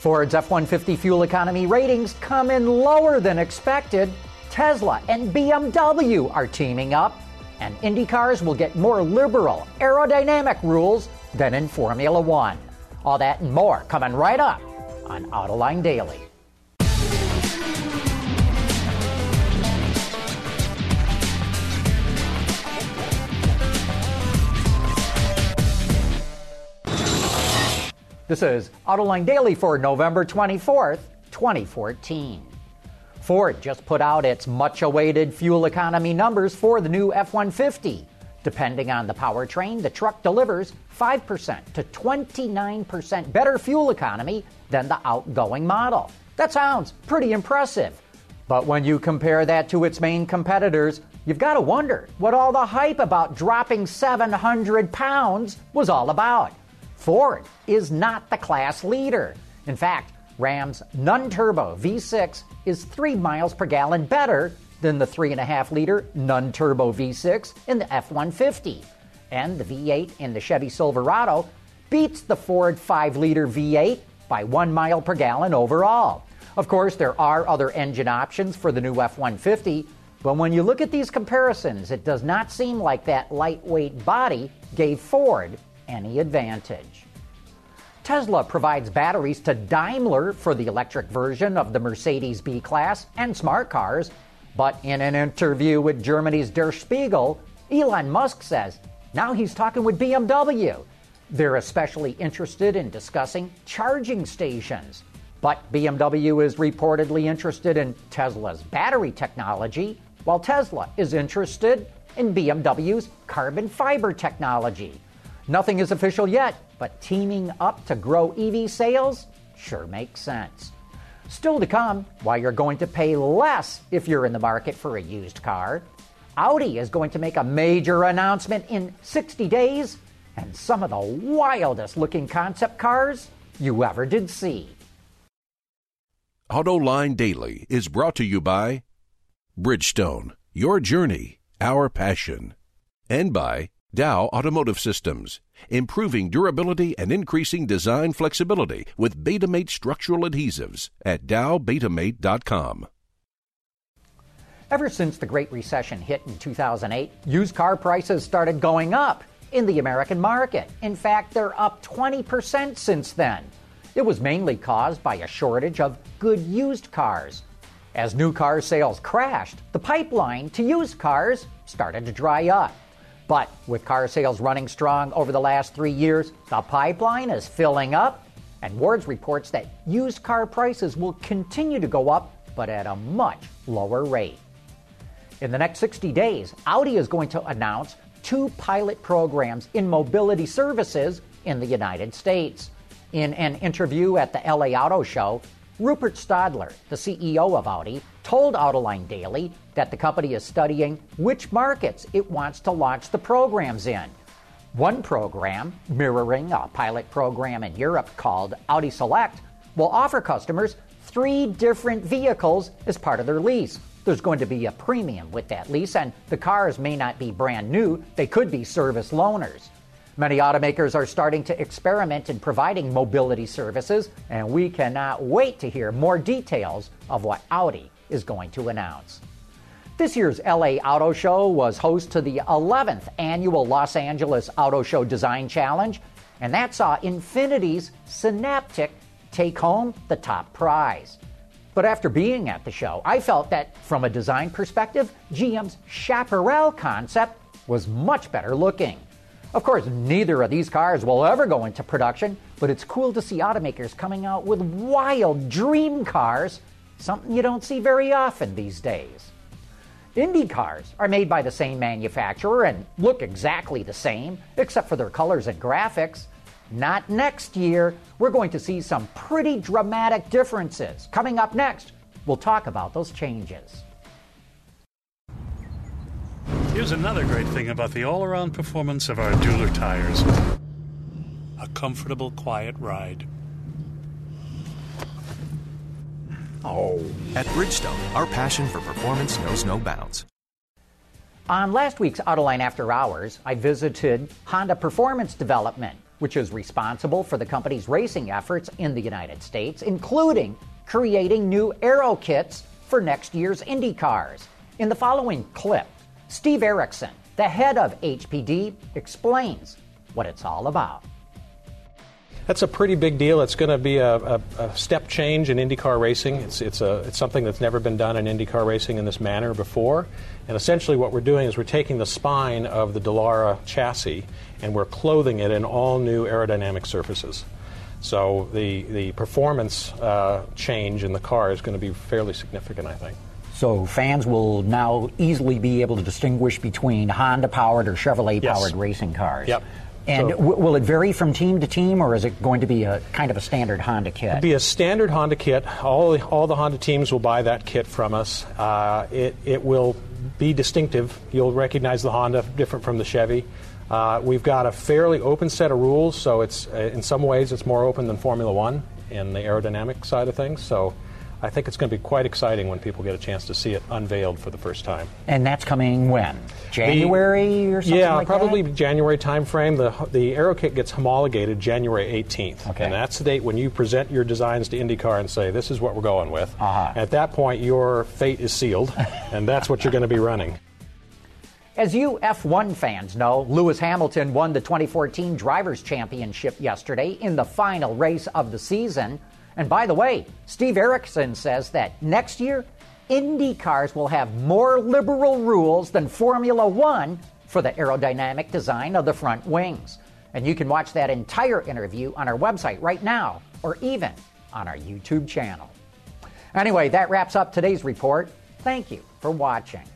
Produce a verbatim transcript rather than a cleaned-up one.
Ford's F one fifty fuel economy ratings come in lower than expected. Tesla and B M W are teaming up, and Indy cars will get more liberal aerodynamic rules than in Formula One. All that and more coming right up on Autoline Daily. This is Autoline Daily for November twenty-fourth, twenty fourteen. Ford just put out its much-awaited fuel economy numbers for the new F one fifty. Depending on the powertrain, the truck delivers five percent to twenty-nine percent better fuel economy than the outgoing model. That sounds pretty impressive. But when you compare that to its main competitors, you've got to wonder what all the hype about dropping seven hundred pounds was all about. Ford is not the class leader. In fact, Ram's non-turbo V six is three miles per gallon better than the three point five liter non-turbo V six in the F one fifty. And the V eight in the Chevy Silverado beats the Ford five liter V eight by one mile per gallon overall. Of course, there are other engine options for the new F one fifty, but when you look at these comparisons, it does not seem like that lightweight body gave Ford any advantage. Tesla provides batteries to Daimler for the electric version of the Mercedes B-Class and smart cars, but in an interview with Germany's Der Spiegel, Elon Musk says now he's talking with B M W. They're especially interested in discussing charging stations, but B M W is reportedly interested in Tesla's battery technology, while Tesla is interested in B M W's carbon fiber technology. Nothing is official yet, but teaming up to grow E V sales sure makes sense. Still to come, why you're going to pay less if you're in the market for a used car. Audi is going to make a major announcement in sixty days, and some of the wildest looking concept cars you ever did see. Autoline Daily is brought to you by Bridgestone, your journey, our passion, and by Dow Automotive Systems, improving durability and increasing design flexibility with Betamate structural adhesives at dow betamate dot com. Ever since the Great Recession hit in two thousand eight, used car prices started going up in the American market. In fact, they're up twenty percent since then. It was mainly caused by a shortage of good used cars. As new car sales crashed, the pipeline to used cars started to dry up. But with car sales running strong over the last three years, the pipeline is filling up, and Wards reports that used car prices will continue to go up, but at a much lower rate. In the next sixty days, Audi is going to announce two pilot programs in mobility services in the United States. In an interview at the L A Auto Show, Rupert Stadler, the C E O of Audi, told Autoline Daily that the company is studying which markets it wants to launch the programs in. One program, mirroring a pilot program in Europe called Audi Select, will offer customers three different vehicles as part of their lease. There's going to be a premium with that lease, and the cars may not be brand new, they could be service loaners. Many automakers are starting to experiment in providing mobility services, and we cannot wait to hear more details of what Audi is going to announce. This year's L A Auto Show was host to the eleventh annual Los Angeles Auto Show Design Challenge, and that saw Infiniti's Synaptic take home the top prize. But after being at the show, I felt that from a design perspective, G M's Chaparral concept was much better looking. Of course, neither of these cars will ever go into production, but it's cool to see automakers coming out with wild dream cars, something you don't see very often these days. Indy cars are made by the same manufacturer and look exactly the same, except for their colors and graphics. Not next year. We're going to see some pretty dramatic differences. Coming up next, we'll talk about those changes. Here's another great thing about the all-around performance of our Dueler tires. A comfortable, quiet ride. Oh. At Bridgestone, our passion for performance knows no bounds. On last week's Autoline After Hours, I visited Honda Performance Development. which is responsible for the company's racing efforts in the United States, including creating new aero kits for next year's Indy cars. In the following clip, Steve Erickson, the head of H P D, explains what it's all about. That's a pretty big deal. It's going to be a, a, a step change in IndyCar racing. It's, it's, a, it's something that's never been done in IndyCar racing in this manner before. And essentially what we're doing is we're taking the spine of the Dallara chassis and we're clothing it in all new aerodynamic surfaces. So the, the performance uh, change in the car is going to be fairly significant, I think. So fans will now easily be able to distinguish between Honda-powered or Chevrolet-powered Yes. racing cars. Yep. And So- w- will it vary from team to team, or is it going to be a kind of a standard Honda kit? It'll be a standard Honda kit. All, all the Honda teams will buy that kit from us. Uh, it, it will be distinctive. You'll recognize the Honda different from the Chevy. Uh, we've got a fairly open set of rules, so it's uh, in some ways it's more open than Formula One in the aerodynamic side of things. So I think it's going to be quite exciting when people get a chance to see it unveiled for the first time. And that's coming when? January or something yeah, like probably that? January timeframe. The the aero kit gets homologated January eighteenth. Okay. And that's the date when you present your designs to IndyCar and say, this is what we're going with. Uh-huh. At that point, your fate is sealed, and that's what you're going to be running. As you F one fans know, Lewis Hamilton won the twenty fourteen Drivers' Championship yesterday in the final race of the season. And by the way, Steve Erickson says that next year, Indy cars will have more liberal rules than Formula One for the aerodynamic design of the front wings. And you can watch that entire interview on our website right now, or even on our YouTube channel. Anyway, that wraps up today's report. Thank you for watching.